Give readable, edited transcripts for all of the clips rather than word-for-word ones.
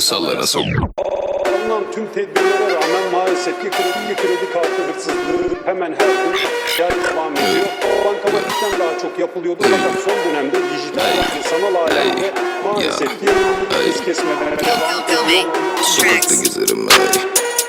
sallara sok. Alınan tüm tedbirlere rağmen maalesef ki kredi kartı hırsızlığı hemen her gün devam ediyor. Bankamatikten daha çok yapılıyordu fakat son dönemde dijital ve sanal alemde maalesef ki hız kesmelere devam ediyor. Sokakta gezerim ay.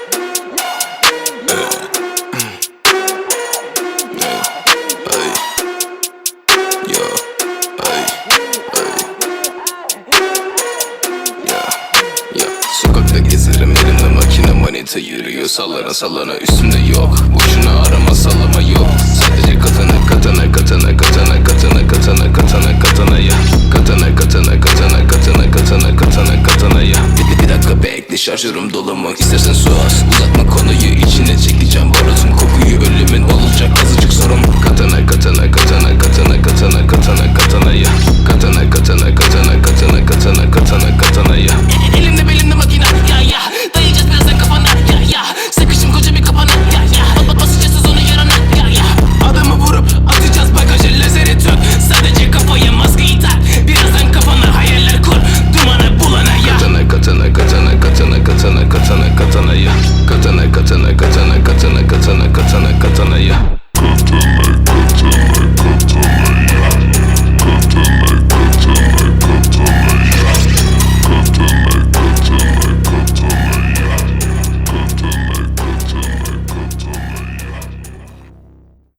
Sokakta gezerim, elimde makine, manita yürüyor sallana sallana, üstümde yok. Boşuna arama, sallama yok. Sadece katana katana katana katana katana katana katana katana ya. Katana katana katana katana katana katana katana ya. Bir dakika bekle, şarjörüm dolamak istersen sus. Uzatma konuyu, içine çekeceğim barutun kokuyu. Ölümün olacak azıcık sorun. Katana katana katana katana katana katana katana ya. Katana